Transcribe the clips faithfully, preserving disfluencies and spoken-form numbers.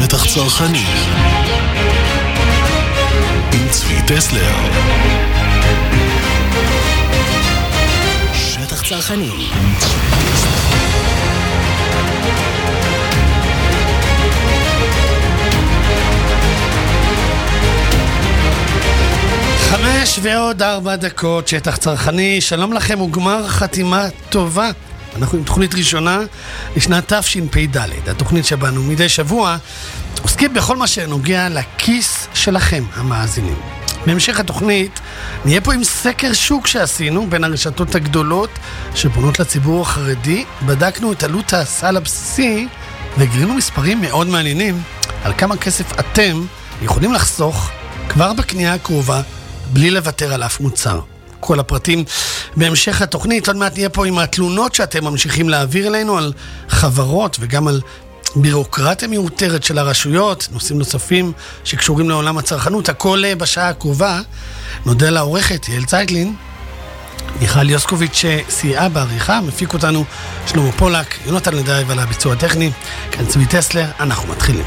שטח צרכני עם צבי טסלר. שטח צרכני עם צבי טסלר. חמש ועוד ארבע דקות, שטח צרכני. שלום לכם וגמר חתימה טובה. אנחנו עם תוכנית ראשונה לשנת תשפ"ד. התוכנית שבנו מדי שבוע עוסקים בכל מה שנוגע לכיס שלכם, המאזינים. בהמשך התוכנית נהיה פה עם סקר שוק שעשינו בין הרשתות הגדולות שפונות לציבור החרדי. בדקנו את עלות הסל הבסיסי וגילינו מספרים מאוד מעניינים על כמה כסף אתם יכולים לחסוך כבר בקנייה הקרובה בלי לוותר על אף מוצר. כל הפרטים בהמשך התוכנית. עוד מעט נהיה פה עם התלונות שאתם ממשיכים להעביר אלינו על חברות וגם על בירוקרטיה מיותרת של הרשויות, נושאים נוספים שקשורים לעולם הצרכנות. הכל בשעה הקרובה. נודה לעורכת יעל צייטלין, מיכל יוסקוביץ' שסייעה בעריכה, מפיק אותנו שלמה פולק, יונתן לדאי ועל הביצוע הטכני. כאן צבי טסלר, אנחנו מתחילים.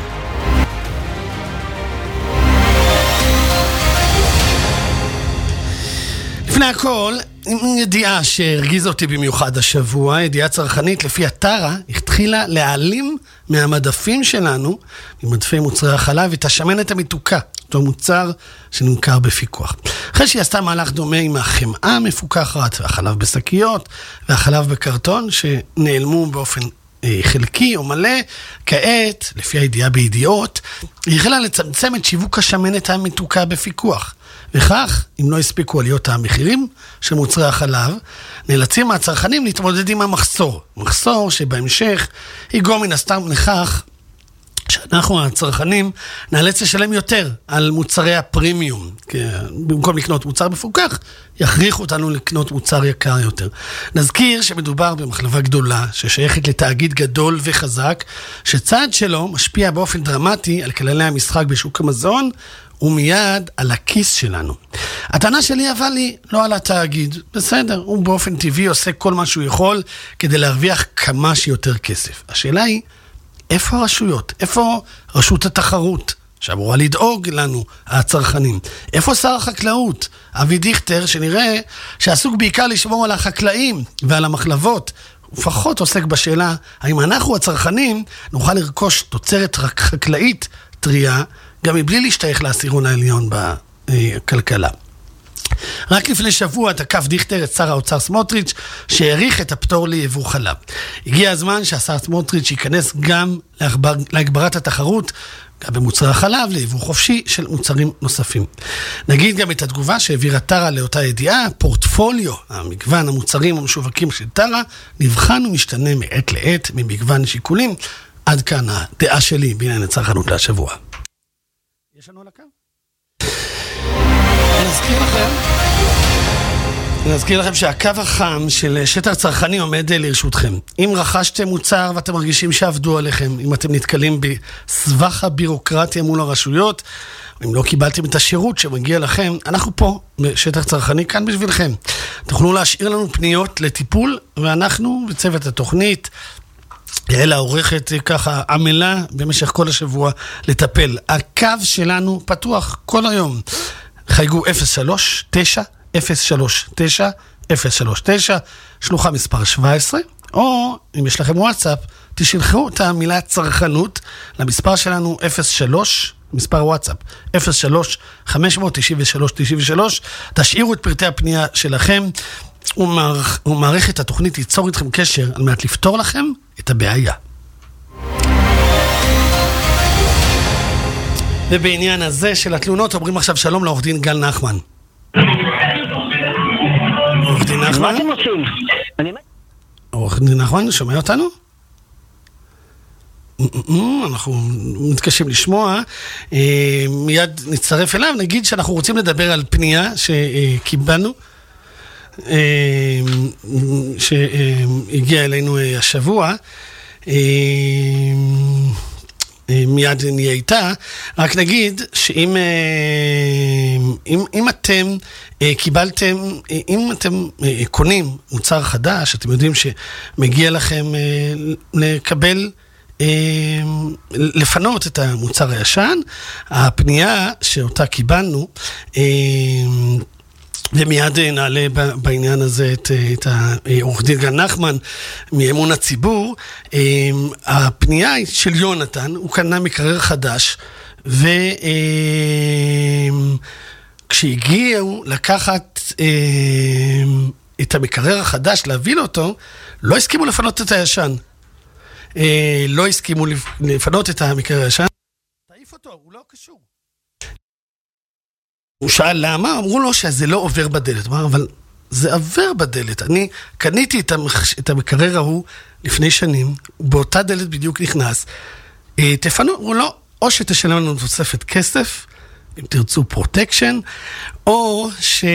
לפני הכל, ידיעה שהרגיזה אותי במיוחד השבוע, ידיעה צרכנית, לפי הטרה, התחילה להעלים מהמדפים שלנו, ממדפי מוצרי החלב, את השמנת המתוקה, אותו מוצר שנמכר בפיקוח. אחרי שהיא עשתה מהלך דומה עם החמאה המפוקחת, והחלב בשקיות, והחלב בקרטון, שנעלמו באופן אה, חלקי או מלא, כעת, לפי הידיעה בידיעות, היא החלה לצמצם את שיווק השמנת המתוקה בפיקוח. וכך, אם לא הספיקו עליות המחירים של מוצרי החלב, נאלצים הצרכנים להתמודד עם המחסור. מחסור שבהמשך יגרום מן הסתם לכך שאנחנו הצרכנים נאלץ לשלם יותר על מוצרי הפרימיום. במקום לקנות מוצר מפוקח, יכריחו אותנו לקנות מוצר יקר יותר. נזכיר שמדובר במחלבה גדולה ששייכת לתאגיד גדול וחזק, שצעד שלו משפיע באופן דרמטי על כללי המשחק בשוק המזון, ומיד על הכיס שלנו. הטענה שלי אבל היא לא על התאגיד. בסדר, הוא באופן טבעי עושה כל מה שהוא יכול כדי להרוויח כמה שיותר כסף. השאלה היא, איפה הרשויות? איפה רשות התחרות שאמורה לדאוג לנו, הצרכנים? איפה שר החקלאות? אבי דיכטר, שנראה שעסוק בעיקר לשמור על החקלאים ועל המחלבות, ופחות עוסק בשאלה האם אנחנו הצרכנים נוכל לרכוש תוצרת חקלאית טריה, גם מבלי להשתייך לעשירון העליון בכלכלה. רק לפני שבוע תקף דיכטר את שר האוצר סמוטריץ' שהעריך את הפטור ליבוא חלב. הגיע הזמן שהשר סמוטריץ' ייכנס גם להגבר, להגברת התחרות, גם במוצרי החלב, ליבוא חופשי של מוצרים נוספים. נגיד גם את התגובה שהעבירה טרה לאותה ידיעה. פורטפוליו, המגוון המוצרים המשווקים של טרה, נבחן ומשתנה מעת לעת ממגוון שיקולים. עד כאן הדעה שלי בעניין הצרכנות לשבוע. יש לנו על הקו? נזכיר לכם נזכיר לכם שהקו החם של שטח צרכני עומד לרשותכם. אם רכשתם מוצר ואתם מרגישים שעבדו עליכם, אם אתם נתקלים בסבך הבירוקרטיה מול הרשויות, אם לא קיבלתם את השירות שמגיע לכם, אנחנו פה בשטח צרכני כאן בשבילכם. תוכלו להשאיר לנו פניות לטיפול, ואנחנו בצוות התוכנית יעל העורכת ככה עמלה במשך כל השבוע לטפל. הקו שלנו פתוח כל היום. חייגו אפס שלוש תשע אפס שלוש תשע אפס שלוש תשע, שלוחה מספר שבע עשרה, או אם יש לכם וואטסאפ, תשלחו את המילה צרכנות למספר שלנו אפס שלוש, מספר וואטסאפ אפס שלוש חמש תשע שלוש תשע שלוש. תשאירו את פרטי הפנייה שלכם, ומערכת התוכנית ייצור איתכם קשר על מנת לפתור לכם את הבעיה. ובעניין הזה של התלונות אומרים עכשיו שלום לעורך דין גל נחמן. עורך דין נחמן? מה אתם עושים? עורך דין נחמן, שומע אותנו? אנחנו מתקשים לשמוע. מיד נצטרף אליו. נגיד שאנחנו רוצים לדבר על פנייה שקיבלנו, שהגיע אלינו השבוע. מיד נהיה איתה. רק נגיד שאם אם, אם אתם קיבלתם, אם אתם קונים מוצר חדש, אתם יודעים שמגיע לכם לקבל לפנות את המוצר הישן. הפנייה שאותה קיבלנו, ומיד נעלה בעניין הזה את, את עורך דין גל נחמן מאמון הציבור. הפנייה של יונתן, הוא קנה מקרר חדש, וכשהגיעו לקחת את המקרר החדש, להביא אותו, לא הסכימו לפנות את הישן. לא הסכימו לפנות את המקרר הישן. תעיף אותו, הוא לא קשור. הוא שאל למה, אמרו לו שזה לא עובר בדלת. אמר, אבל זה עובר בדלת. אני קניתי את, המח... את המקרר ההוא לפני שנים, באותה דלת בדיוק נכנס. תפנו, הוא לא, או שתשלם לנו תוספת כסף, אם תרצו פרוטקשן, או ש...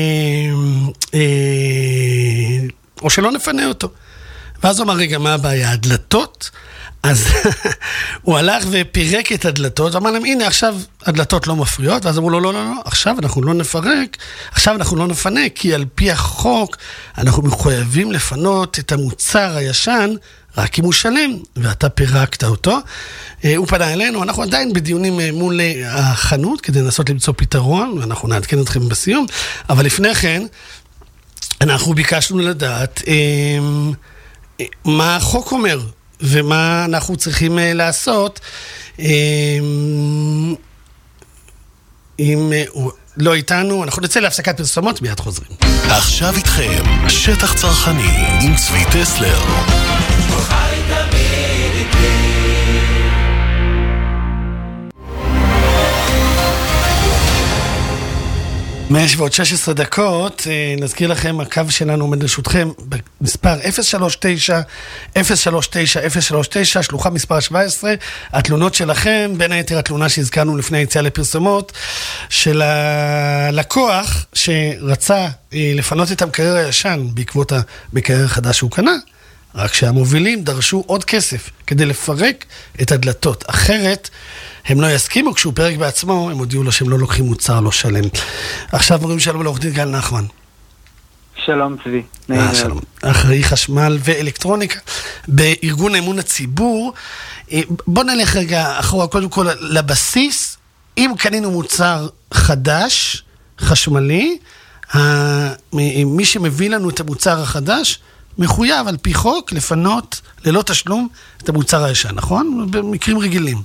או שלא נפנה אותו. ואז הוא אמר, רגע, מה הבעיה? הדלתות? אז הוא הלך ופירק את הדלתות, ואמר להם, הנה, עכשיו הדלתות לא מפריעות, ואז אמרו לו, לא, לא, לא, עכשיו אנחנו לא נפרק, עכשיו אנחנו לא נפנה, כי על פי החוק אנחנו מחויבים לפנות את המוצר הישן, רק אם הוא שלם, ואתה פירקת אותו. הוא פנה אלינו, אנחנו עדיין בדיונים מול החנות, כדי לנסות למצוא פתרון, ואנחנו נעדכן אתכם בסיום, אבל לפני כן, אנחנו ביקשנו לדעת מה החוק אומר, ומה אנחנו צריכים לעשות אם הוא לא איתנו. אנחנו נצא להפסקת פרסומות, מיד חוזרים. עכשיו איתכם שטח צרכני עם צבי טסלר. מאה ועוד שש עשרה דקות, נזכיר לכם, הקו שלנו עומד לרשותכם במספר אפס שלוש תשע אפס שלוש תשע אפס שלוש תשע, שלוחה מספר שבע עשרה. התלונות שלכם, בין היתר התלונה שהזכרנו לפני היציאה לפרסומות, של הלקוח שרצה לפנות את המקרר הישן בעקבות המקרר החדש שהוא קנה, רק שהמובילים דרשו עוד כסף כדי לפרק את הדלתות. אחרת הם לא יסכימו, כשהוא פרק בעצמו, הם הודיעו לו שהם לא לוקחים מוצר לא שלם. עכשיו אומרים שלום לעורך דין גל נחמן. שלום צבי. אה, שלום. אחראי חשמל ואלקטרוניקה בארגון אמון הציבור. בוא נלך רגע אחורה, קודם כל לבסיס. אם קנינו מוצר חדש, חשמלי, מי שמביא לנו את המוצר החדש, מחויב על פי חוק לפנות ללא תשלום את המוצר הישן, נכון? במקרים רגילים.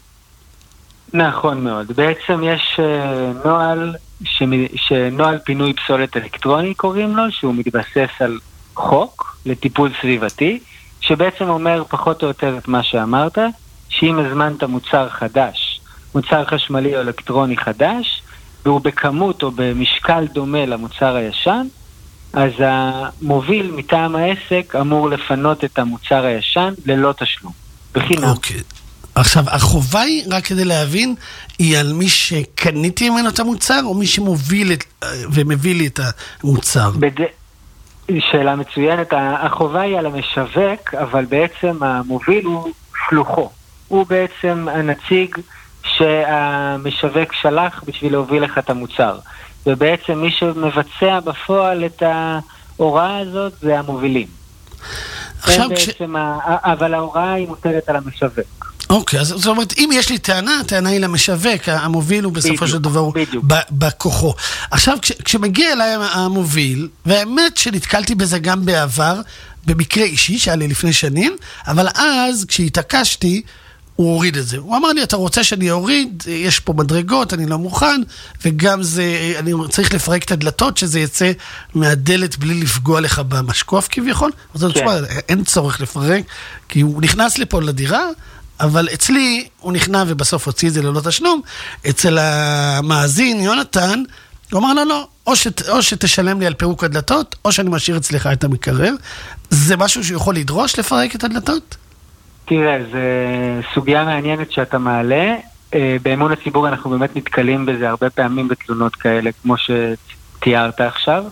נכון מאוד. בעצם יש uh, נוהל, ש... שנוהל פינוי פסולת אלקטרוני קוראים לו, שהוא מתבסס על חוק לטיפול סביבתי, שבעצם אומר פחות או יותר את מה שאמרת, שאם הזמנת מוצר חדש, מוצר חשמלי או אלקטרוני חדש, והוא בכמות או במשקל דומה למוצר הישן, אז המוביל מטעם העסק אמור לפנות את המוצר הישן ללא תשלום, בחינם. אוקיי. עכשיו, החובה היא, רק כדי להבין, היא על מי שקניתי ממנו את המוצר, או מי שמוביל את, ומביא לי את המוצר? בד... שאלה מצוינת. החובה היא על המשווק, אבל בעצם המוביל הוא שלוחו. הוא בעצם הנציג שהמשווק שלח בשביל להוביל לך את המוצר. ובעצם מי שמבצע בפועל את ההוראה הזאת זה המובילים. עכשיו בעצם כש... ה... אבל ההוראה היא מוטלת על המשווק. אוקיי, אז זאת אומרת, אם יש לי טענה, הטענה היא למשווק, המוביל הוא בסופו של דבר בכוחו. עכשיו, כש, כשמגיע אליי המוביל, והאמת שנתקלתי בזה גם בעבר, במקרה אישי שהיה לי לפני שנים, אבל אז, כשהתעקשתי, הוא הוריד את זה. הוא אמר לי, אתה רוצה שאני אוריד, יש פה מדרגות, אני לא מוכן, וגם זה, אני צריך לפרק את הדלתות, שזה יצא מהדלת בלי לפגוע לך במשקוף כביכול. אז אני חושב, אין צורך לפרק, כי הוא נכנס לפה לדירה, אבל אצלי הוא נכנע ובסוף הוציא את זה ללא תשלום. אצל המאזין, יונתן, הוא אמר לו, לא, או, שת, או שתשלם לי על פירוק הדלתות, או שאני משאיר אצלך את המקרר. זה משהו שיכול לדרוש לפרק את הדלתות? תראה, זו סוגיה מעניינת שאתה מעלה. באמון הציבור אנחנו באמת נתקלים בזה הרבה פעמים בתלונות כאלה, כמו שתיארת עכשיו.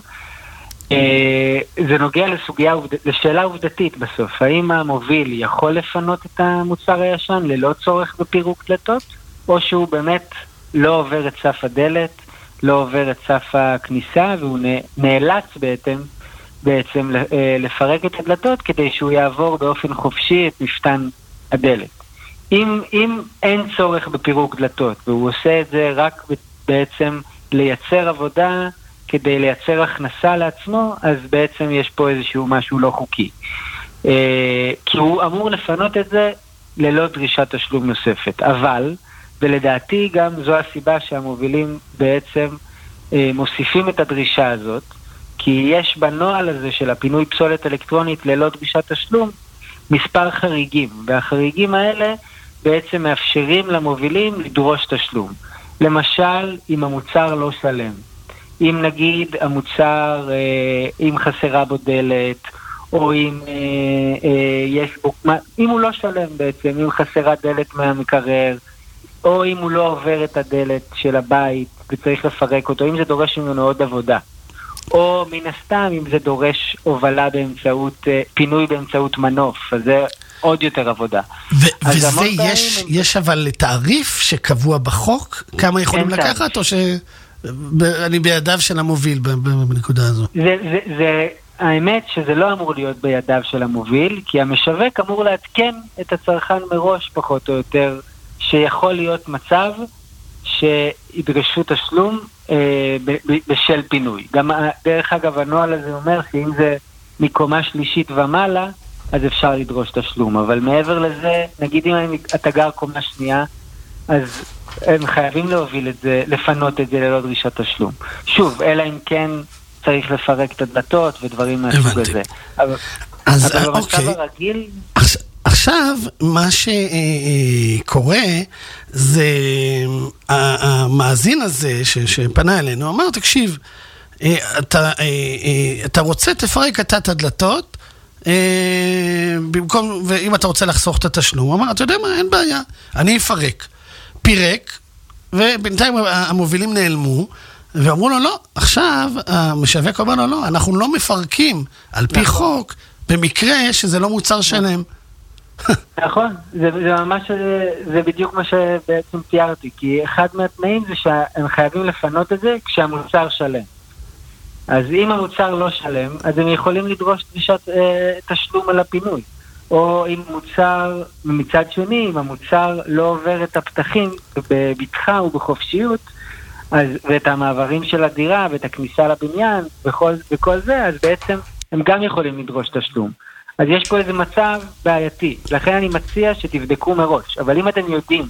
זה נוגע לסוגיה, לשאלה עובדתית בסוף. האם המוביל יכול לפנות את המוצר הישן ללא צורך בפירוק דלתות, או שהוא באמת לא עובר את סף הדלת, לא עובר את סף הכניסה, והוא נאלץ בעצם, בעצם לפרק את הדלתות כדי שהוא יעבור באופן חופשי את מפתן הדלת. אם, אם אין צורך בפירוק דלתות, והוא עושה את זה רק בעצם לייצר עבודה כדי לייצר הכנסה לעצמו, אז בעצם יש פה איזשהו משהו לא חוקי. כי הוא אמור לפנות את זה ללא דרישת תשלום נוספת. אבל, ולדעתי גם זו הסיבה שהמובילים בעצם מוסיפים את הדרישה הזאת, כי יש בנוהל הזה של הפינוי פסולת אלקטרונית ללא דרישת תשלום מספר חריגים, והחריגים האלה בעצם מאפשרים למובילים לדרוש תשלום. למשל, אם המוצר לא שלם, אם נגיד המוצר, אם חסרה בו דלת, או אם יש בו, אם הוא לא שלם בעצם, אם חסרה דלת מהמקרר, או אם הוא לא עובר את הדלת של הבית וצריך לפרק אותו, אם זה דורש ממנו עוד עבודה. או מן הסתם, אם זה דורש הובלה באמצעות, פינוי באמצעות מנוף, אז זה עוד יותר עבודה. וזה יש, יש אבל תעריף שקבוע בחוק, כמה יכולים לקחת, או שאני בידיו של המוביל בנקודה הזו? זה, זה, זה, האמת שזה לא אמור להיות בידיו של המוביל, כי המשווק אמור להתקן את הצרכן מראש פחות או יותר, שיכול להיות מצב שידרשו תשלום אה, בשל פינוי. גם דרך אגב הנוהל הזה אומר שאם זה מקומה שלישית ומעלה, אז אפשר לדרוש תשלום. אבל מעבר לזה, נגיד אם אתה גר קומה שנייה, אז הם חייבים להוביל את זה, לפנות את זה ללא דרישת תשלום. שוב, אלא אם כן צריך לפרק את הדלתות ודברים מהסוג הזה. אבל, אז, אבל במצב אוקיי. הרגיל... עכשיו, מה שקורה זה המאזין הזה שפנה אלינו, אמר, תקשיב, אתה, אתה רוצה תפרק את הדלתות, במקום, ואם אתה רוצה לחסוך את התשלום, הוא אמר, אתה יודע מה, אין בעיה, אני אפרק. פירק, ובינתיים המובילים נעלמו, ואמרו לו, לא, עכשיו המשווק אומר לו, לא, אנחנו לא מפרקים על פי חוק, במקרה שזה לא מוצר שלם. נכון, זה, זה ממש, זה בדיוק מה שבעצם תיארתי, כי אחד מהתנאים זה שהם חייבים לפנות את זה כשהמוצר שלם. אז אם המוצר לא שלם, אז הם יכולים לדרוש דרישת אה, תשלום על הפינוי. או אם מוצר, מצד שני, אם המוצר לא עובר את הפתחים בבטחה ובחופשיות, אז, ואת המעברים של הדירה ואת הכניסה לבניין וכל, וכל זה, אז בעצם הם גם יכולים לדרוש תשלום. אז יש פה איזה מצב בעייתי, לכן אני מציע שתבדקו מראש. אבל אם אתם יודעים,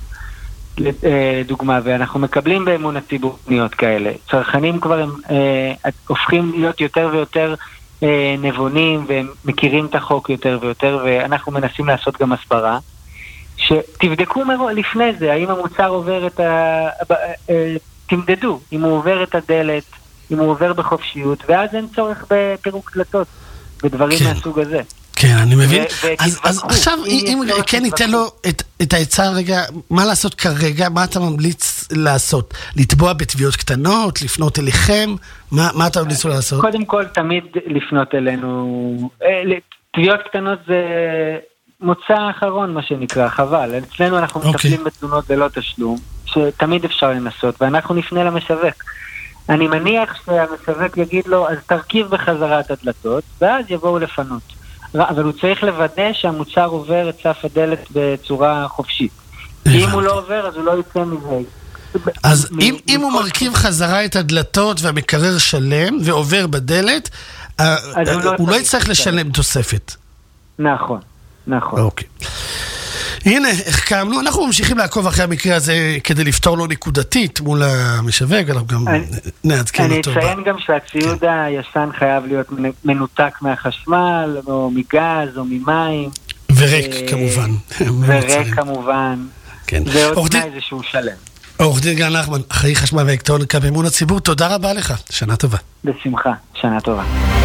דוגמה, ואנחנו מקבלים באמון הציבור פניות כאלה, צרכנים כבר הם אה, הופכים להיות יותר ויותר אה, נבונים, והם מכירים את החוק יותר ויותר, ואנחנו מנסים לעשות גם הסברה, שתבדקו מראש לפני זה, האם המוצר עובר את ה... אה, תמדדו, אם הוא עובר את הדלת, אם הוא עובר בחופשיות, ואז אין צורך בפירוק דלתות, ודברים מהסוג הזה. כן, אני מבין. אז, אז עכשיו, אם כן ניתן לו את, את ההצעה רגע, מה לעשות כרגע, מה אתה ממליץ לעשות? לתבוע בתביעות קטנות, לפנות אליכם? מה, מה אתה ממליץ לעשות? קודם כל, תמיד לפנות אלינו. תביעות קטנות זה מוצא האחרון, מה שנקרא, חבל. אצלנו אנחנו מטפלים בתלונות ללא תשלום, שתמיד אפשר לנסות, ואנחנו נפנה למשווק. אני מניח שהמשווק יגיד לו, אז תרכיב בחזרה את הדלתות, ואז יבואו לפנות. אבל הוא צריך לוודא שהמוצר עובר את סף הדלת בצורה חופשית. אם הוא לא עובר, אז הוא לא יוצא מזה. אז אם הוא מרכיב חזרה את הדלתות והמקרר שלם ועובר בדלת, הוא לא יצטרך לשלם תוספת. נכון, נכון. אוקיי. הנה, החכמנו, אנחנו ממשיכים לעקוב אחרי המקרה הזה כדי לפתור לו נקודתית מול המשווק, אנחנו גם נעדכן אותו. אני אציין גם שהציוד הישן חייב להיות מנותק מהחשמל, או מגז, או ממים. וריק כמובן. וריק כמובן. ועוד מה איזשהו שלם. עורך דין גל נחמן, אחראי חשמל ואלקטרוניקה באמון הציבור, תודה רבה לך, שנה טובה. בשמחה, שנה טובה.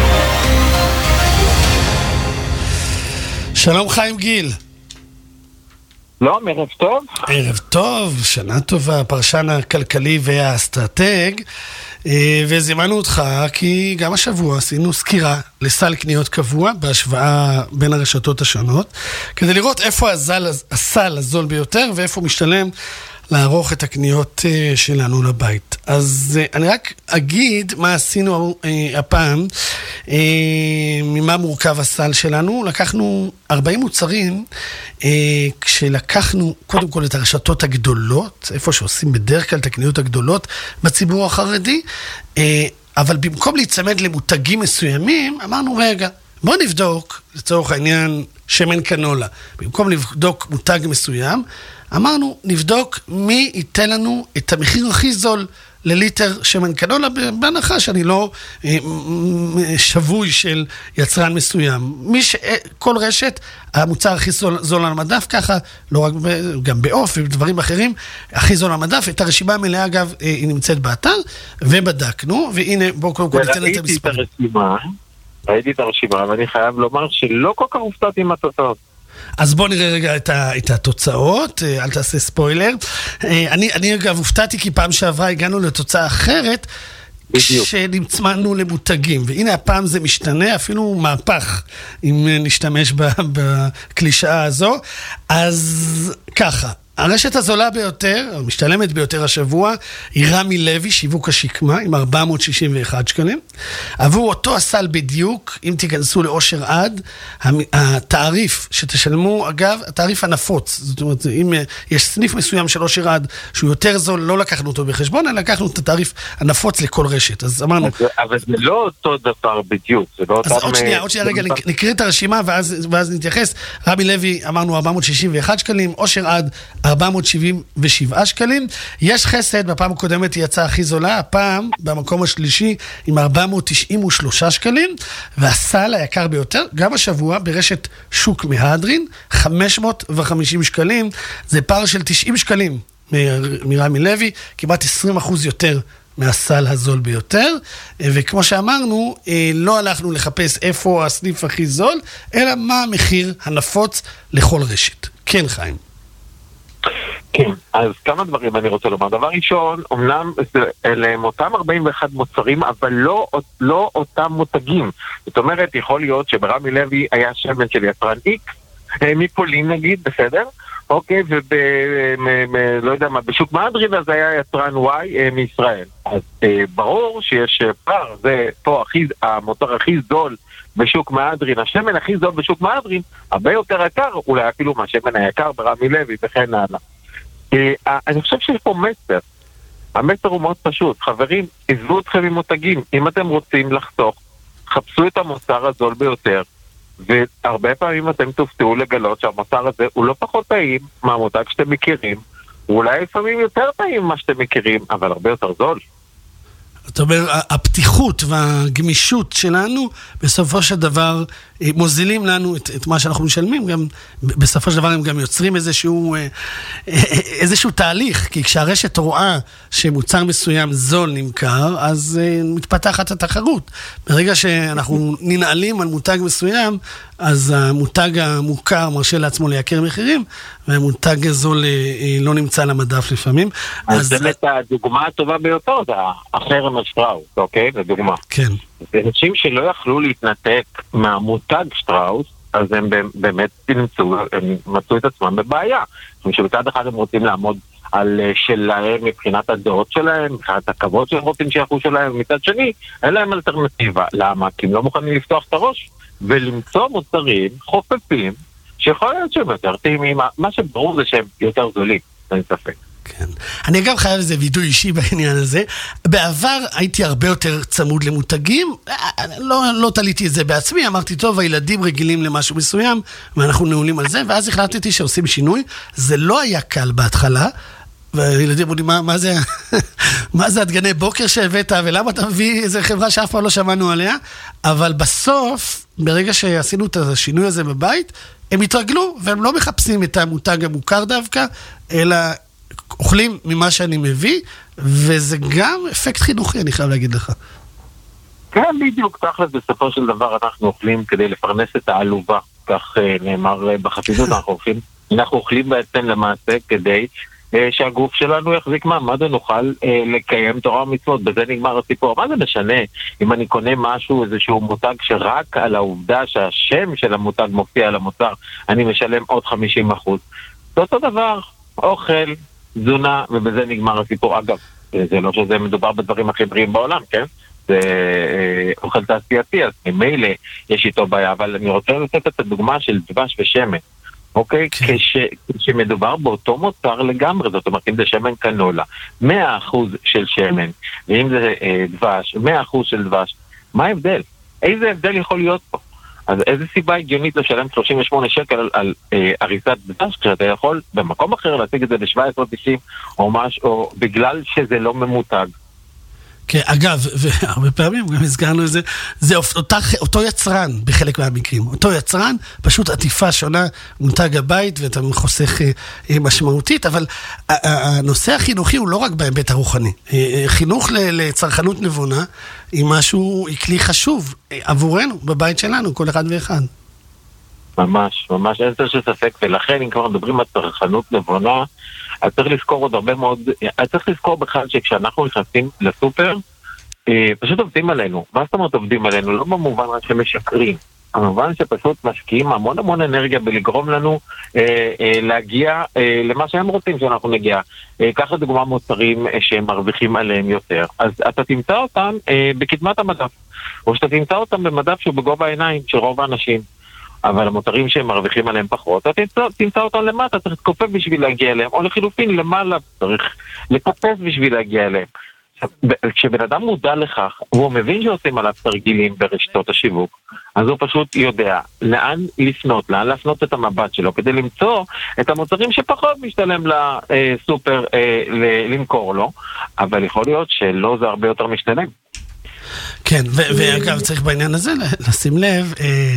שלום חיים גיל. לא, ערב טוב. ערב טוב, שנה טובה, הפרשן הכלכלי והאסטרטג, וזימנו אותך כי גם השבוע עשינו סקירה לסל קניות קבוע בהשוואה בין הרשתות השונות, כדי לראות איפה הסל, הסל הזול ביותר ואיפה משתלם לערוך את הקניות שלנו לבית. אז אני רק אגיד מה עשינו הפעם, ממה מורכב הסל שלנו. לקחנו ארבעים מוצרים, כשלקחנו קודם כל את הרשתות הגדולות, איפה שעושים בדרך כלל את הקניות הגדולות בציבור החרדי, אבל במקום להצמד למותגים מסוימים, אמרנו רגע, בואו נבדוק, לצורך העניין, שמן קנולה. במקום לבדוק מותג מסוים, אמרנו, נבדוק מי ייתן לנו את המחיר הכי זול לליטר שמן קנולה, בהנחה שאני לא שבוי של יצרן מסוים. מי ש... כל רשת, המוצר הכי זול, זול על המדף, ככה, לא רק ב... גם באוף ודברים אחרים, הכי זול על המדף. את הרשימה המלאה, אגב, היא נמצאת באתר, ובדקנו, והנה, בואו קודם כל ניתן את המספר. ראיתי את הרשימה, ראיתי את הרשימה, ואני חייב לומר שלא כל כך הופתעתי עם התוצאות. אז בוא נראה רגע את, ה, את התוצאות, אל תעשה ספוילר. אני, אני אגב הופתעתי כי פעם שעברה הגענו לתוצאה אחרת, כשנצמדנו למותגים, והנה הפעם זה משתנה, אפילו מהפך, אם נשתמש בקלישאה הזו. אז ככה, הרשת הזולה ביותר, המשתלמת ביותר השבוע, היא רמי לוי, שיווק השקמה, עם ארבע מאות שישים ואחד שקלים. עבור אותו הסל בדיוק, אם תיכנסו לאושר עד, התעריף שתשלמו, אגב, התעריף הנפוץ, זאת אומרת, אם יש סניף מסוים של אושר עד, שהוא יותר זול, לא לקחנו אותו בחשבון, אלא לקחנו את התעריף הנפוץ לכל רשת. אז אמרנו... אבל זה לא אותו דבר בדיוק, זה לא אותם... אז עוד שנייה, עוד שנייה, רגע, נקריא את הרשימה, ואז, ואז נתייחס. רמי לוי, אמרנו, ארבע מאות שישים ואחד שקלים, אושר עד, ארבע מאות שבעים ושבעה שקלים. יש חסד, בפעם הקודמת היא יצאה הכי זולה, הפעם במקום השלישי עם ארבע מאות תשעים ושלושה שקלים, והסל היקר ביותר, גם השבוע ברשת שוק מהדרין, חמש מאות וחמישים שקלים, זה פער של תשעים שקלים מרמי לוי, כמעט עשרים אחוז יותר מהסל הזול ביותר, וכמו שאמרנו, לא הלכנו לחפש איפה הסניף הכי זול, אלא מה המחיר הנפוץ לכל רשת. כן, חיים. כן, אז כמה דברים אני רוצה לומר. דבר ראשון, אמנם אלה הם אותם ארבעים ואחד מוצרים, אבל לא, לא אותם מותגים. זאת אומרת, יכול להיות שברמי לוי היה שמן של יצרן X, מפולין נגיד, בסדר? אוקיי, וב... לא יודע מה, בשוק מהדרין אז היה יצרן Y מישראל. אז ברור שיש פער, זה פה הכי, המוצר הכי זול בשוק מהדרין, השמן הכי זול בשוק מהדרין, הרבה יותר יקר, אולי אפילו מהשמן היקר ברמי לוי וכן הלאה. אני חושב שיש פה מסר. המסר הוא מאוד פשוט. חברים, עזבו אתכם עם מותגים. אם אתם רוצים לחסוך, חפשו את המוצר הזול ביותר, והרבה פעמים אתם תופתעו לגלות שהמוצר הזה הוא לא פחות טעים מהמותג שאתם מכירים, הוא אולי לפעמים יותר טעים ממה שאתם מכירים, אבל הרבה יותר זול. זאת אומרת, הפתיחות והגמישות שלנו, בסופו של דבר, מוזילים לנו את, את מה שאנחנו משלמים, גם, בסופו של דבר הם גם יוצרים איזשהו, איזשהו תהליך, כי כשהרשת רואה שמוצר מסוים זול נמכר, אז מתפתחת התחרות. ברגע שאנחנו ננעלים על מותג מסוים, אז המותג המוכר מרשה לעצמו לייקר מחירים, והמותג הזול לא נמצא על המדף לפעמים. אז באמת הדוגמה הטובה ביותר, זה החרם השטראוס, אוקיי? זו דוגמה. כן. אנשים שלא יכלו להתנתק מהמותג שטראוס, אז הם באמת נמצאו, הם מצאו את עצמם בבעיה. שבצד אחד הם רוצים לעמוד על שלהם מבחינת הדעות שלהם, מבחינת הכבוד שהם רוצים שיחו שלהם, ומצד שני, אין להם אלטרנטיבה. למה? כי הם לא מוכנים לפתוח את הראש ולמצוא מוצרים חופפים שיכול להיות שהם יותר טעימים. מה שברור זה שהם יותר זולים, אין ספק. כן. אני אגב חייב איזה וידוי אישי בעניין הזה. בעבר הייתי הרבה יותר צמוד למותגים, לא, לא תליתי את זה בעצמי, אמרתי טוב, הילדים רגילים למשהו מסוים, ואנחנו נעולים על זה, ואז החלטתי שעושים שינוי. זה לא היה קל בהתחלה, והילדים אומרים, מה, מה זה, מה זה הדגני בוקר שהבאת, ולמה אתה מביא איזה חברה שאף פעם לא שמענו עליה, אבל בסוף, ברגע שעשינו את השינוי הזה בבית, הם התרגלו, והם לא מחפשים את המותג המוכר דווקא, אלא אוכלים ממה שאני מביא, וזה גם אפקט חינוכי, אני חייב להגיד לך. כן, בדיוק, תכל'ס בסופו של דבר אנחנו אוכלים כדי לפרנס את העלובה, כך נאמר בחסידות, אנחנו אוכלים, אנחנו אוכלים בעצם למעשה כדי שהגוף שלנו יחזיק מעמד ונוכל לקיים תורה ומצוות, בזה נגמר הסיפור. מה זה משנה אם אני קונה משהו, איזשהו מותג שרק על העובדה שהשם של המותג מופיע על המוצר, אני משלם עוד חמישים אחוז. זה אותו דבר, אוכל, תזונה, ובזה נגמר הסיפור. אגב, זה לא שזה מדובר בדברים הכי בריאים בעולם, כן? זה אוכל תעשייתי, אז ממילא יש איתו בעיה, אבל אני רוצה לתת את הדוגמה של דבש ושמן. אוקיי? Okay. כש, כשמדובר באותו מוצר לגמרי, זאת אומרת, אם זה שמן קנולה, מאה אחוז של שמן, ואם זה אה, דבש, מאה אחוז של דבש, מה ההבדל? איזה הבדל יכול להיות פה? אז איזה סיבה הגיונית לשלם שלושים ושמונה שקל על, על אה, אריזת דבש, כשאתה יכול במקום אחר להשיג את זה ב-שבע עשרה תשעים או משהו, או בגלל שזה לא ממותג? כן, אגב, והרבה פעמים גם הזכרנו את זה, זה אותה, אותו יצרן בחלק מהמקרים. אותו יצרן, פשוט עטיפה שונה, מותג הבית, ואתה חוסך משמעותית, אבל הנושא החינוכי הוא לא רק בהיבט הרוחני. חינוך לצרכנות נבונה היא משהו, היא כלי חשוב עבורנו, בבית שלנו, כל אחד ואחד. ממש, ממש אין צורך שספק, ולכן אם כבר מדברים על צרכנות נבונה, אז צריך לזכור עוד הרבה מאוד, אז צריך לזכור בכלל שכשאנחנו נכנסים לסופר, פשוט עובדים עלינו. מה זאת אומרת עובדים עלינו? לא במובן רק שמשקרים, במובן שפשוט משקיעים המון המון אנרגיה בלגרום לנו אה, אה, להגיע אה, למה שהם רוצים שאנחנו נגיע. אה, ככה דוגמה מוצרים אה, שהם מרוויחים עליהם יותר. אז אתה תמצא אותם אה, בקדמת המדף, או שאתה תמצא אותם במדף שהוא בגובה העיניים של רוב האנשים. אבל המוצרים שהם מרוויחים עליהם פחות, אתה תמצא, תמצא אותם למטה, צריך לקופף בשביל להגיע אליהם, או לחילופין למעלה, צריך לקופף בשביל להגיע אליהם. כשבן אדם מודע לכך, הוא מבין שעושים עליו תרגילים ברשתות השיווק, אז הוא פשוט יודע לאן לפנות, לאן להפנות את המבט שלו, כדי למצוא את המוצרים שפחות משתלם לסופר למכור לו, אבל יכול להיות שלא זה הרבה יותר משתלם. כן, ואגב, צריך בעניין הזה לשים לב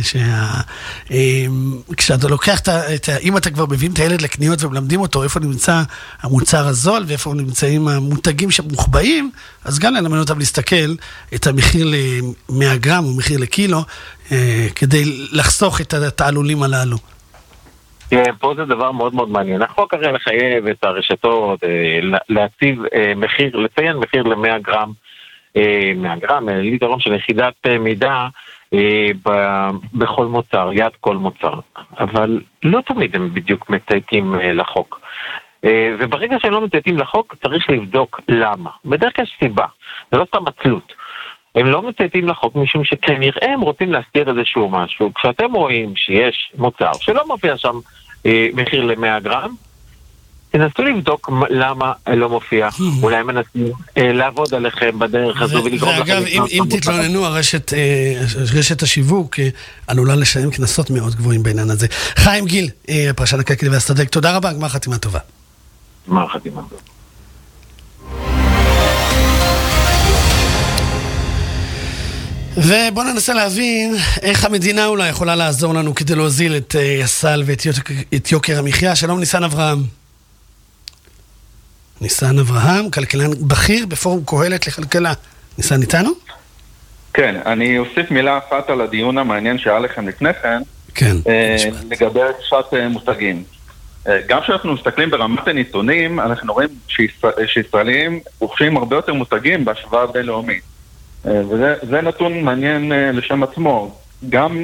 שכשאתה לוקח, אם אתה כבר מבין את הילד לקניות ומלמדים אותו איפה נמצא המוצר הזול ואיפה נמצאים המותגים שמוחבאים, אז גם ללמד אותם להסתכל את המחיר ל-מאה גרם או מחיר לקילו, כדי לחסוך את התעלולים הללו. כן, פה זה דבר מאוד מאוד מעניין. החוק הרי לחייב את הרשתות, להציב מחיר, לציין מחיר ל-מאה גרם, מהגרם, ליטרון של יחידת מידה בכל מוצר, יד כל מוצר. אבל לא תמיד הם בדיוק מצייתים לחוק. וברגע שהם לא מצייתים לחוק, צריך לבדוק למה. בדרך כלל יש סיבה, זה לא סתם עצלות. הם לא מצייתים לחוק משום שכנראה הם רוצים להסתיר איזשהו משהו. כשאתם רואים שיש מוצר שלא מופיע שם מחיר ל-מאה גרם, תנסו לבדוק למה לא מופיע, אולי מנסים לעבוד עליכם בדרך הזו ולגרום לכם. ואגב, אם תתלוננו, רשת השיווק עלולה לשלם כנסות מאוד גבוהים בעניין הזה. חיים גיל, הפרשן הכלכלי והאסטרטג, תודה רבה, גמר חתימה טובה. גמר חתימה טובה. ובואו ננסה להבין איך המדינה אולי יכולה לעזור לנו כדי להוזיל את הסל ואת יוקר המחיה. שלום ניסן אברהם. ניסן אברהם, כלכלן בכיר בפורום קהלת לכלכלה. ניסן איתנו? כן, אני אוסיף מילה אחת על הדיון המעניין שהיה לכם לפני כן, כן, לגבי רכישת מותגים. גם כשאנחנו מסתכלים ברמת הנתונים, אנחנו רואים שישראלים רוכשים הרבה יותר מותגים בהשוואה בינלאומית. וזה נתון מעניין לשם עצמו. גם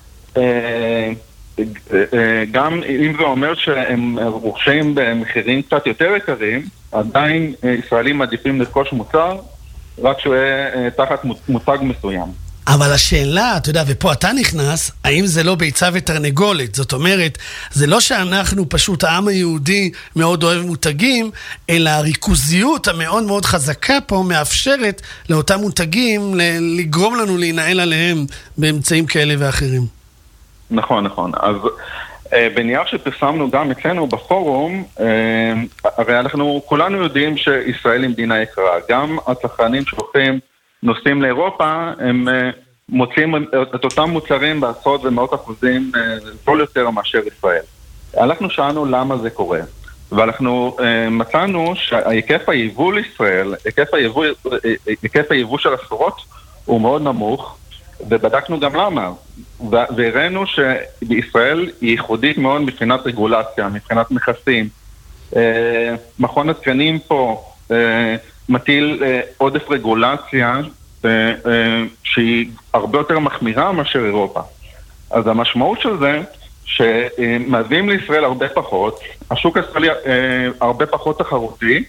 גם אם זה אומר שהם רוכשים במחירים קצת יותר יקרים, עדיין ישראלים מעדיפים לרכוש מוצר, רק שהוא יהיה תחת מותג מסוים. אבל השאלה, אתה יודע, ופה אתה נכנס, האם זה לא ביצה ותרנגולת? זאת אומרת, זה לא שאנחנו פשוט, העם היהודי מאוד אוהב מותגים, אלא הריכוזיות המאוד מאוד חזקה פה מאפשרת לאותם מותגים לגרום לנו להינעל עליהם באמצעים כאלה ואחרים. נכון, נכון. אז בנייר שפרסמנו גם אצלנו בפורום, הרי אנחנו כולנו יודעים שישראל היא מדינה יקרה. גם הצרכנים שהולכים נוסעים לאירופה, הם מוצאים את אותם מוצרים בעשרות ומאות אחוזים זול יותר מאשר ישראל. אנחנו שאלנו למה זה קורה, ואנחנו מצאנו שהיקף היבוא לישראל, היקף היבוא, היקף היבוא של הסחורות הוא מאוד נמוך, ובדקנו גם למה. והראינו שבישראל היא ייחודית מאוד מבחינת רגולציה, מבחינת מכסים. מכון התקנים פה מטיל עודף רגולציה שהיא הרבה יותר מחמירה מאשר אירופה. אז המשמעות של זה, שמביאים לישראל הרבה פחות, השוק הישראלי הרבה פחות תחרותי,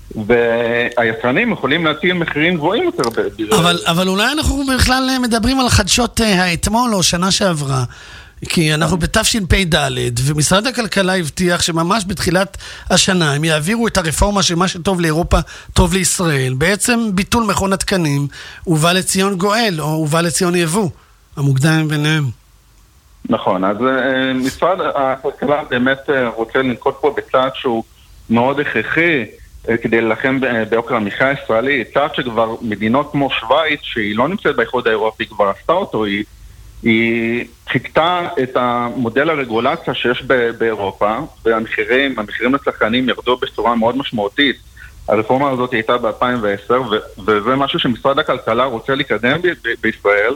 והיצרנים יכולים להטיל מחירים גבוהים יותר. אבל, אבל אולי אנחנו בכלל מדברים על חדשות האתמול או שנה שעברה, כי אנחנו בתשפ"ד, ומשרד הכלכלה הבטיח שממש בתחילת השנה הם יעבירו את הרפורמה שמה שטוב לאירופה טוב לישראל, בעצם ביטול מכון התקנים, ובא לציון גואל, או ובא לציון יבוא, המוקדם ביניהם. נכון, אז משרד הכלכלה באמת רוצה לנקוט פה בצעד שהוא מאוד הכרחי, כדי ללחם ביוקר המחיה הישראלי, צעד שכבר מדינות כמו שוויץ, שהיא לא נמצאת באיחוד האירופי, כבר עשתה אותו, היא, היא חיכתה את המודל הרגולציה שיש באירופה, והמחירים, המחירים לצרכנים ירדו בצורה מאוד משמעותית. הרפורמה הזאת הייתה ב-אלפיים ועשר, וזה משהו שמשרד הכלכלה רוצה לקדם ב- ב- בישראל,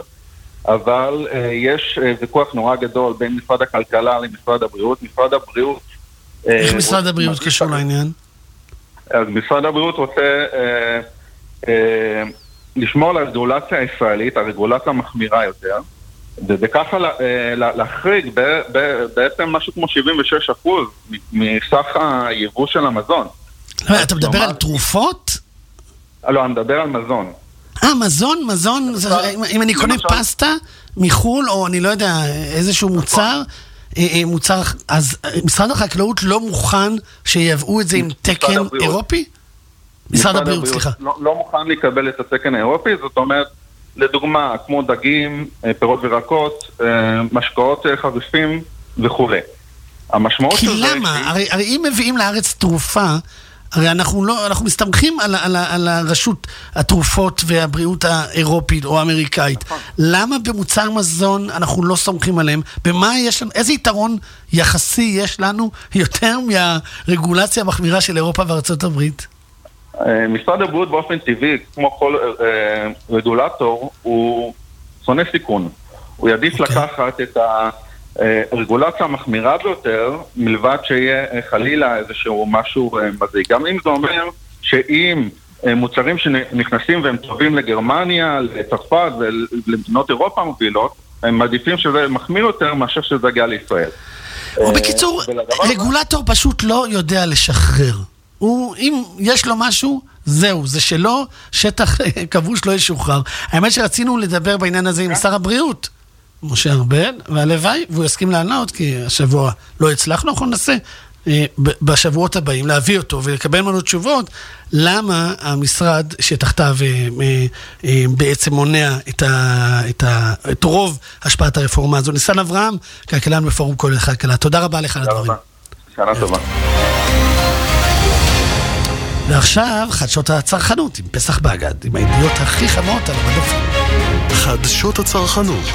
אבל uh, יש uh, ויכוח נורא גדול בין משרד הכלכלה למשרד הבריאות. משרד הבריאות... איך uh, משרד הבריאות קשור לעניין? אז משרד הבריאות רוצה אה, אה, לשמור על הרגולציה הישראלית, הרגולציה המחמירה יותר, וככה אה, להחריג ב, ב, בעצם משהו כמו שבעים ושש אחוז מסך היבוא של המזון. לא, אתה מדבר על תרופות? לא, אני מדבר על מזון. אה, מזון? מזון? אם אני קונה פסטה מחול, או אני לא יודע, איזשהו מוצר... מוצר, אז משרד החקלאות לא מוכן שיבאו את זה עם תקן אירופי? משרד הבריאות, סליחה. לא, לא מוכן לקבל את התקן האירופי, זאת אומרת, לדוגמה, כמו דגים, פירות וירקות, משקאות חריפים וכו'. המשמעות כי למה? הרי, הרי אם מביאים לארץ תרופה, הרי אנחנו לא, אנחנו מסתמכים על, על, על הרשות התרופות והבריאות האירופית או האמריקאית. נכון. למה במוצר מזון אנחנו לא סומכים עליהם? במה יש לנו, איזה יתרון יחסי יש לנו יותר מהרגולציה המחמירה של אירופה וארצות הברית? משרד הבריאות באופן טבעי, כמו כל אה, רגולטור, הוא שונא סיכון. הוא יעדיף okay. לקחת את ה... רגולציה מחמירה ביותר, מלבד שיהיה חלילה איזשהו משהו מזיק. גם אם זה אומר שאם מוצרים שנכנסים והם טובים לגרמניה, לצרפת ולמדינות אירופה מובילות, הם מעדיפים שזה מחמיר יותר מאשר שזה יגיע לישראל. או בקיצור, רגולטור פשוט לא יודע לשחרר. הוא, אם יש לו משהו, זהו, זה שלא, שטח כבוש לא ישוחרר. האמת שרצינו לדבר בעניין הזה עם שר הבריאות, משה ארבל, והלוואי, והוא יסכים לענות, כי השבוע לא הצלחנו, אנחנו ננסה אה, בשבועות הבאים להביא אותו ולקבל ממנו תשובות, למה המשרד שתחתיו אה, אה, בעצם מונע את, ה, את, ה, את רוב השפעת הרפורמה הזו. ניסן אברהם, כלכלן בפורום כל הכלכלה. תודה רבה לך על הדברים. שנה טובה. ועכשיו חדשות הצרכנות עם פסח בגד, עם הידיעות הכי חמות על המדפים. חדשות הצרכנות.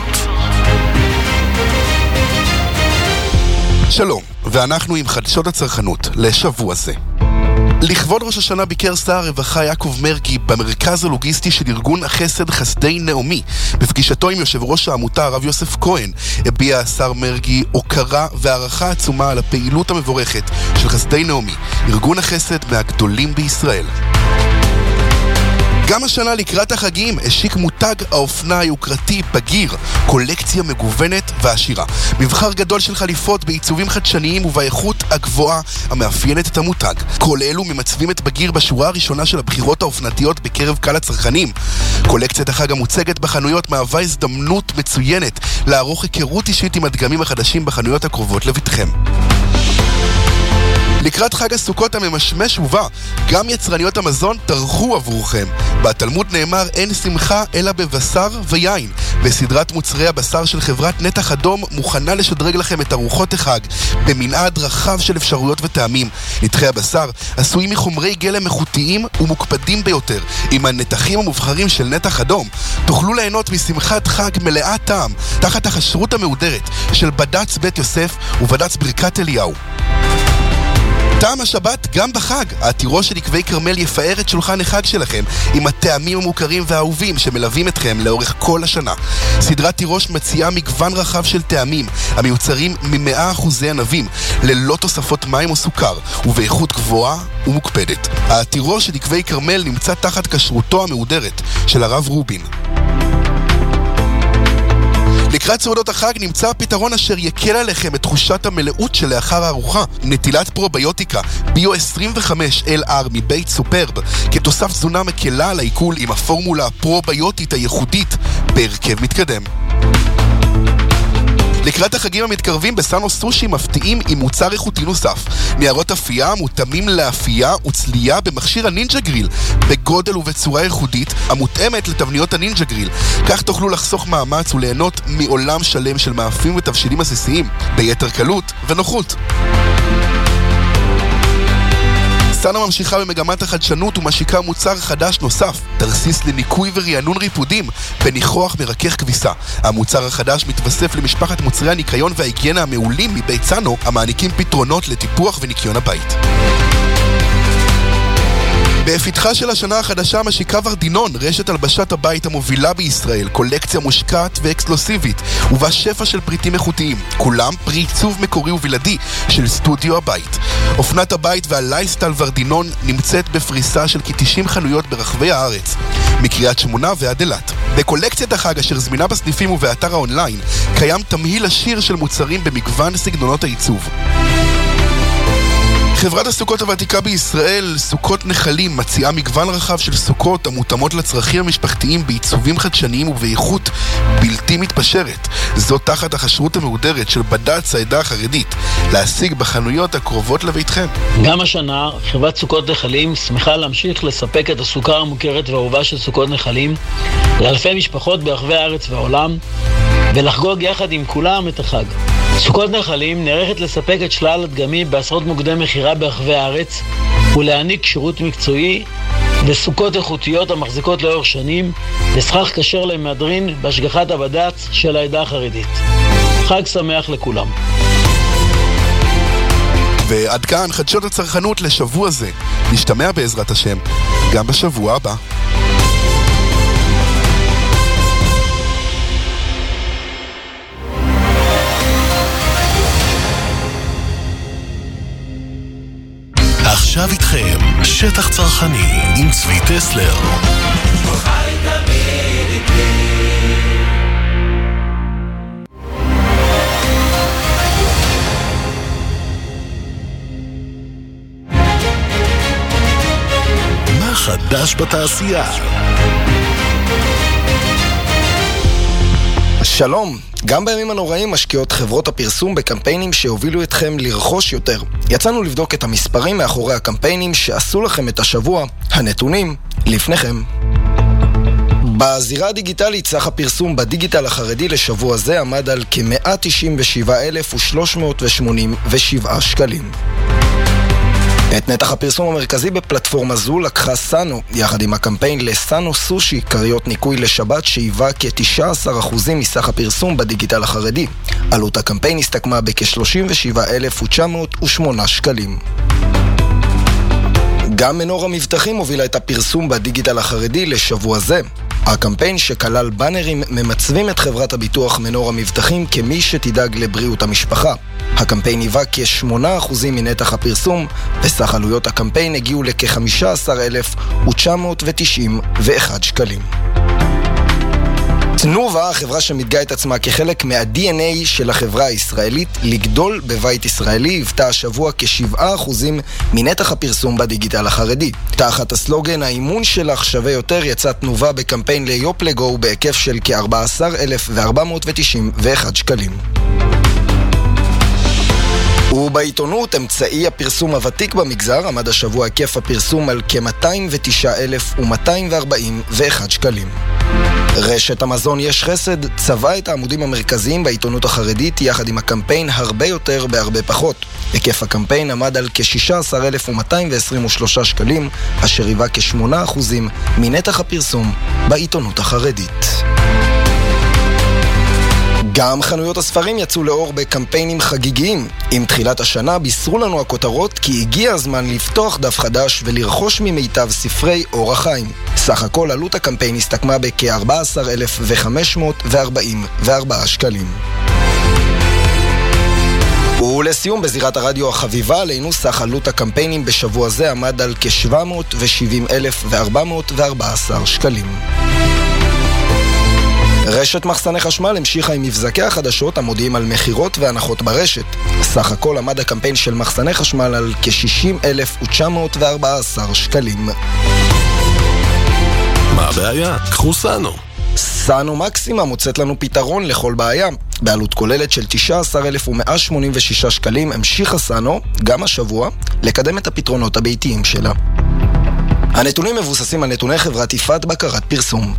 שלום, ואנחנו עם חדשות הצרכנות לשבוע זה. לכבוד ראש השנה ביקר שר הרווחה יעקב מרגי במרכז הלוגיסטי של ארגון החסד חסדי נעמי. בפגישתו עם יושב ראש העמותה הרב יוסף כהן הביע השר מרגי הוקרה והערכה עצומה על הפעילות המבורכת של חסדי נעמי, ארגון החסד מהגדולים בישראל. גם השנה לקראת החגים השיק מותג האופנה היוקרתי בגיר, קולקציה מגוונת ועשירה. מבחר גדול של חליפות בעיצובים חדשניים ובאיכות הגבוהה המאפיינת את המותג. כל אלו ממצבים את בגיר בשורה הראשונה של הבחירות האופנתיות בקרב קהל הצרכנים. קולקציית החג המוצגת בחנויות מהווה הזדמנות מצוינת לערוך היכרות אישית עם הדגמים החדשים בחנויות הקרובות לביתכם. לקראת חג הסוכות הממשמש ובא, גם יצרניות המזון טרחו עבורכם. בתלמוד נאמר אין שמחה אלא בבשר ויין, וסדרת מוצרי הבשר של חברת נתח אדום מוכנה לשדרג לכם את ארוחות החג במנעד רחב של אפשרויות וטעמים. נתחי הבשר עשויים מחומרי גלם איכותיים ומוקפדים ביותר, עם הנתחים המובחרים של נתח אדום. תוכלו ליהנות משמחת חג מלאת טעם תחת החשרות המהודרת של בד"ץ בית יוסף ובד"ץ ברכת אליהו. טעם השבת גם בחג. העתירו של עקבי כרמל יפאר את שולחן החג שלכם עם הטעמים המוכרים והאהובים שמלווים אתכם לאורך כל השנה. סדרת תירוש מציעה מגוון רחב של טעמים המיוצרים ממאה אחוזי ענבים ללא תוספות מים או סוכר ובאיכות גבוהה ומוקפדת. העתירו של עקבי כרמל נמצא תחת כשרותו המהודרת של הרב רובין. לקראת סעודות החג נמצא הפתרון אשר יקל עליכם את תחושת המלאות שלאחר הארוחה. נטילת פרוביוטיקה ביו עשרים וחמש אל אר מבית סופרב כתוסף תזונה מקלה על העיכול עם הפורמולה הפרוביוטית הייחודית בהרכב מתקדם. לקראת החגים המתקרבים בסאנו סושי מפתיעים עם מוצר איכותי נוסף. ניירות אפייה מותאמים לאפייה וצלייה במכשיר הנינג'ה גריל בגודל ובצורה ייחודית המותאמת לתבניות הנינג'ה גריל. כך תוכלו לחסוך מאמץ וליהנות מעולם שלם של מאפים ותבשילים עסיסיים ביתר קלות ונוחות. סאנו ממשיכה במגמת החדשנות ומשיקה מוצר חדש נוסף, תרסיס לניקוי ורענון ריפודים בניחוח מרכך כביסה. המוצר החדש מתווסף למשפחת מוצרי הניקיון וההיגיינה המעולים מבית סאנו, המעניקים פתרונות לטיפוח וניקיון הבית. בפתחה של השנה החדשה משיקה ורדינון, רשת הלבשת הבית המובילה בישראל, קולקציה מושקעת ואקסקלוסיבית, ובה שפע של פריטים איכותיים, כולם פרי עיצוב מקורי ובלעדי של סטודיו הבית. אופנת הבית והלייסטייל ורדינון נמצאת בפריסה של כ-תשעים חנויות ברחבי הארץ, מקריית שמונה ועד אילת. בקולקציית החג אשר זמינה בסניפים ובאתר האונליין, קיים תמהיל עשיר של מוצרים במגוון סגנונות העיצוב. חברת הסוכות הוותיקה בישראל, סוכות נחלים, מציעה מגוון רחב של סוכות המותאמות לצרכים המשפחתיים בעיצובים חדשניים ובאיכות בלתי מתפשרת. זאת תחת החשרות המהודרת של בד"ץ העדה החרדית, להשיג בחנויות הקרובות לביתכם. גם השנה, חברת סוכות נחלים שמחה להמשיך לספק את הסוכה המוכרת והאהובה של סוכות נחלים לאלפי משפחות ברחבי הארץ והעולם, ולחגוג יחד עם כולם את החג. סוכות נחלים נערכת לספק את שלל הדגמים בעשרות מוקדי מחירה ברחבי הארץ ולהעניק שירות מקצועי וסוכות איכותיות המחזיקות לאורך שנים בסכך כשר למהדרין בהשגחת הבד"ץ של העדה החרדית. חג שמח לכולם. ועד כאן חדשות הצרכנות לשבוע זה. נשתמע בעזרת השם גם בשבוע הבא. עכשיו איתכם שטח צרכני עם צבי טסלר. מה חדש בתעשייה? שלום, גם בימים הנוראים משקיעות חברות הפרסום בקמפיינים שהובילו אתכם לרכוש יותר. יצאנו לבדוק את המספרים מאחורי הקמפיינים שעשו לכם את השבוע, הנתונים לפניכם. בזירה הדיגיטלית סך הפרסום בדיגיטל החרדי לשבוע זה עמד על כ-מאה תשעים ושבעה אלף ושלוש מאות שמונים ושבעה שקלים. את נתח הפרסום המרכזי בפלטפורמה זו לקחה סאנו, יחד עם הקמפיין לסאנו סושי, קריות ניקוי לשבת שהיווה כ-תשעה עשר אחוז מסך הפרסום בדיגיטל החרדי. עלות הקמפיין הסתכמה בכ-שלושים ושבעה אלף ותשע מאות ושמונה שקלים. גם מנור המבטחים הובילה את הפרסום בדיגיטל החרדי לשבוע זה. הקמפיין שכלל בנרים ממצבים את חברת הביטוח מנור המבטחים כמי שתדאג לבריאות המשפחה. הקמפיין היווה כ-שמונה אחוז מנתח הפרסום, וסך עלויות הקמפיין הגיעו לכ-חמישה עשר אלף ותשע מאות תשעים ואחד שקלים. תנובה, החברה שמתגאה את עצמה כחלק מה-די אן איי של החברה הישראלית, לגדול בבית ישראלי, היוותה השבוע כ-שבעה אחוז מנתח הפרסום בדיגיטל החרדי. תחת הסלוגן האימון שלך שווה יותר, יצאה תנובה בקמפיין ליופלגו בהיקף של כ-ארבעה עשר אלף וארבע מאות תשעים ואחד שקלים. ובעיתונות, אמצעי הפרסום הוותיק במגזר, עמד השבוע היקף הפרסום על כ-מאתיים ותשעה אלף ומאתיים וארבעים ואחד שקלים. רשת המזון יש חסד צבעה את העמודים המרכזיים בעיתונות החרדית יחד עם הקמפיין הרבה יותר בהרבה פחות. היקף הקמפיין עמד על כ-שישה עשר אלף ומאתיים ועשרים ושלושה שקלים, אשר היווה כ-שמונה אחוז מנתח הפרסום בעיתונות החרדית. גם חנויות הספרים יצאו לאור בקמפיינים חגיגיים. עם תחילת השנה בישרו לנו הכותרות כי הגיע הזמן לפתוח דף חדש ולרכוש ממיטב ספרי אור החיים. סך הכל עלות הקמפיין הסתכמה בכ-ארבעה עשר אלף וחמש מאות וארבעים וארבעה שקלים. ולסיום, בזירת הרדיו החביבה עלינו, סך עלות הקמפיינים בשבוע זה עמד על כ-שבע מאות ושבעים אלף וארבע מאות וארבע עשרה שקלים. רשת מחסני חשמל המשיכה עם מבזקי החדשות המודיעים על מחירות והנחות ברשת. סך הכל עמד הקמפיין של מחסני חשמל על כ-שישים אלף תשע מאות וארבע עשרה שקלים. מה הבעיה? קחו סאנו. סאנו מקסימה מוצאת לנו פתרון לכל בעיה. בעלות כוללת של תשעה עשר אלף ומאה שמונים ושישה שקלים המשיכה סאנו, גם השבוע, לקדם את הפתרונות הביתיים שלה. הנתונים מבוססים על נתוני חברת יפעת בקרת פרסום.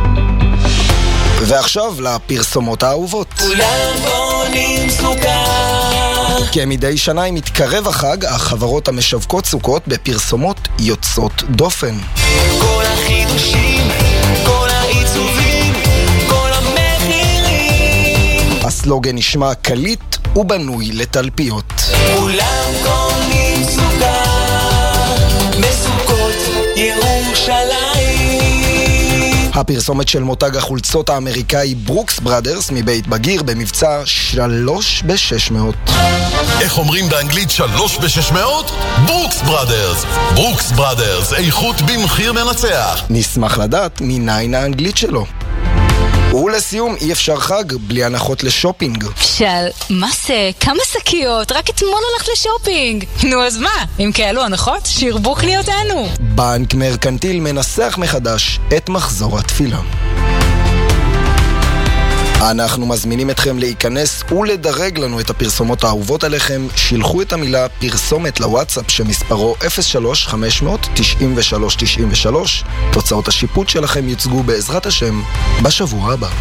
ועכשיו לפרסומות האהובות. כולם בונים סוכר. כמדי שנה אם מתקרב החג, החברות המשווקות סוכות בפרסומות יוצאות דופן. כל החידושים, כל העיצובים, כל המחירים. הסלוגן נשמע קליט ובנוי לתלפיות. כולם קונים סוכר, בסוכות ירושלים. הפרסומת של מותג החולצות האמריקאי ברוקס בראדרס מבית בגיר במבצע שלוש בשש מאות. איך אומרים באנגלית שלוש בשש מאות? ברוקס בראדרס. ברוקס בראדרס, איכות במחיר מנצח. נשמח לדעת מניין האנגלית שלו. ולסיום, אי אפשר חג בלי הנחות לשופינג. של, מה זה? כמה שקיות? רק אתמול הלכת לשופינג. נו אז מה? אם כאלו הנחות, שירבוך לי אותנו. בנק מרקנטיל מנסח מחדש את מחזור התפילה. אנחנו מזמינים אתכם להיכנס ולדרג לנו את הפרסומות האהובות עליכם. שילחו את המילה פרסומת לוואטסאפ שמספרו אפס שלוש חמש אפס אפס תשעים ושלוש תשעים ושלוש. תוצאות השיפוט שלכם יוצגו בעזרת השם בשבוע הבא.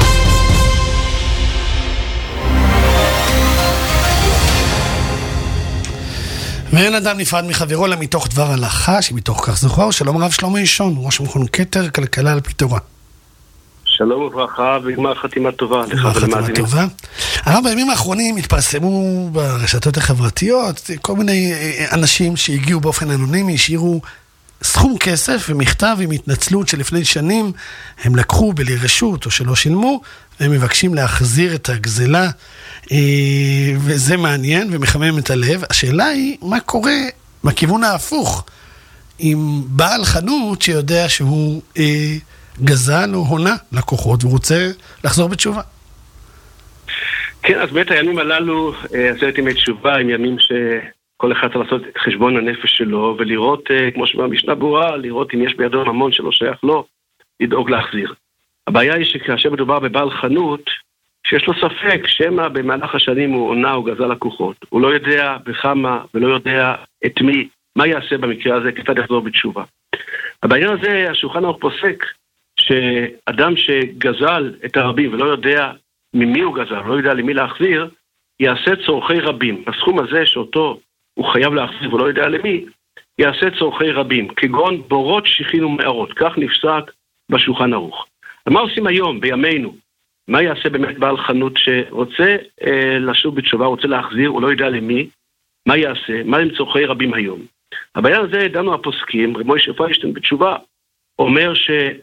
ואין אדם נפרד מחברו לה מתוך דבר הלכה שמתוך כך זוכר. שלום רב שלמה אישון, ראש מכון כתר, כלכלה על פי תורה. שלום וברכה וגמר חתימה טובה. גמר חתימה טובה. הרב, בימים האחרונים התפרסמו ברשתות החברתיות כל מיני אנשים שהגיעו באופן אנונימי, השאירו סכום כסף ומכתב עם התנצלות שלפני שנים הם לקחו בלי רשות או שלא שילמו, והם מבקשים להחזיר את הגזלה, וזה מעניין ומחמם את הלב. השאלה היא, מה קורה בכיוון ההפוך עם בעל חנות שיודע שהוא אה, גזל או הונה לקוחות ורוצה לחזור בתשובה? כן, אז באמת הימים הללו, עשרת ימי תשובה, הם ימים שכל אחד צריך לעשות חשבון הנפש שלו, ולראות, כמו שבמשנה ברורה, לראות אם יש בידו ממון שלא שייך לו, לדאוג להחזיר. הבעיה היא שכאשר מדובר בבעל חנות, שיש לו ספק שמה במהלך השנים הוא עונה או גזל לקוחות. הוא לא יודע בכמה ולא יודע את מי, מה יעשה במקרה הזה, כיצד יחזור בתשובה. הבעיה הזה, השולחן ערוך פוסק, שאדם שגזל את הרבים ולא יודע ממי הוא גזל, לא יודע למי להחזיר, יעשה צורכי רבים. הסכום הזה שאותו הוא חייב להחזיר ולא יודע למי, יעשה צורכי רבים, כגון בורות, שיחין ומערות. כך נפסק בשולחן ערוך. ומה עושים היום, בימינו? מה יעשה באמת בעל חנות שרוצה אה, לשוב בתשובה, רוצה להחזיר, הוא לא יודע למי? מה יעשה? מה הם צורכי רבים היום? הבעיה הזה, דנו הפוסקים, רב מוישה פיינשטיין בתשובה, אומר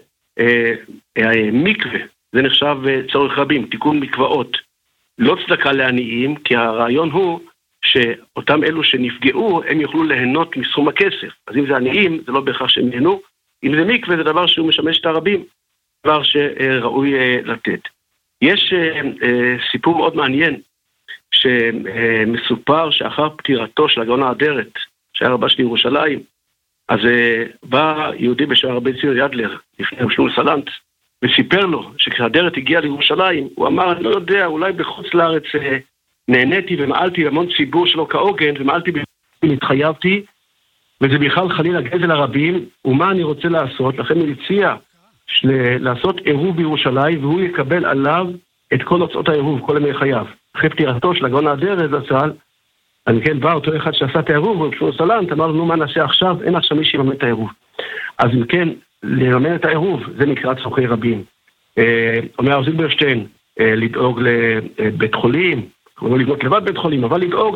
שמקווה, אה, זה נחשב צורך רבים, תיקון מקוואות, לא צדקה לעניים, כי הרעיון הוא שאותם אלו שנפגעו, הם יוכלו ליהנות מסכום הכסף. אז אם זה עניים, זה לא בהכרח שהם ייהנו. אם זה מקווה, זה דבר שהוא משמש את הרבים, דבר שראוי לתת. יש סיפור מאוד מעניין, שמסופר שאחר פטירתו של הגאון האדרת, שהיה רבה של ירושלים, אז בא יהודי בשם רבי ציון ידלר, לפני שלום סלנט, וסיפר לו שכשהאדרת הגיע לירושלים, הוא אמר, אני לא יודע, אולי בחוץ לארץ נהניתי ומעלתי במון ציבור שלו כעוגן, ומעלתי והתחייבתי, וזה בכלל חלילה גזל הרבים, ומה אני רוצה לעשות? לכן הוא הציע לעשות עירוב בירושלים, והוא יקבל עליו את כל הוצאות העירוב, כל ימי חייו. אחרי פטירתו של הגאון האדרת זצ"ל, אני כן בא אותו אחד שעשה את העירוב, ושלום סלנט, אמר לנו מה נעשה עכשיו, אין עכשיו מי שיממן את העירוב. אז אם כן, לממן את העירוב, זה נקרא צורכי רבים. אומר הרב זילברשטיין, לדאוג לבית חולים, לא לבנות לבד בית חולים, אבל לדאוג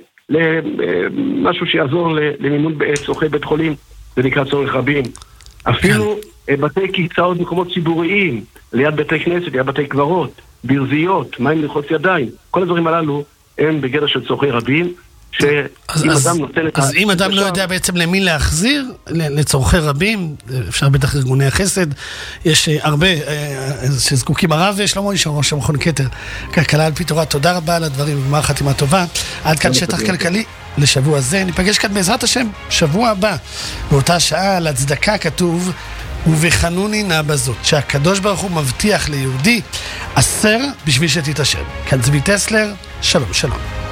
למשהו שיעזור למימון צורכי בית חולים, זה נקרא צורך רבים. אפילו בתי קיצאות מקומות ציבוריים, ליד בתי כנסת, ליד בתי קברות, ברזיות, מים ללחוץ ידיים, כל הדברים הללו הם בגדר של צורכי רבים, שאם אדם נותן את... אז אם אדם לא יודע בעצם למי להחזיר, לצורכי רבים, אפשר בטח ארגוני החסד, יש הרבה שזקוקים. הרב שלמה איש, ראש המכון כתר, כלכלה על פי תורה, תודה רבה על הדברים, גמר חתימה טובה. עד כאן שטח כלכלי לשבוע הזה. ניפגש כאן בעזרת השם, שבוע הבא, באותה שעה על הצדקה כתוב, ובחנוני נא בזאת, שהקדוש ברוך הוא מבטיח ליהודי עשר בשביל שתתעשר. כאן צבי טסלר, שלום שלום.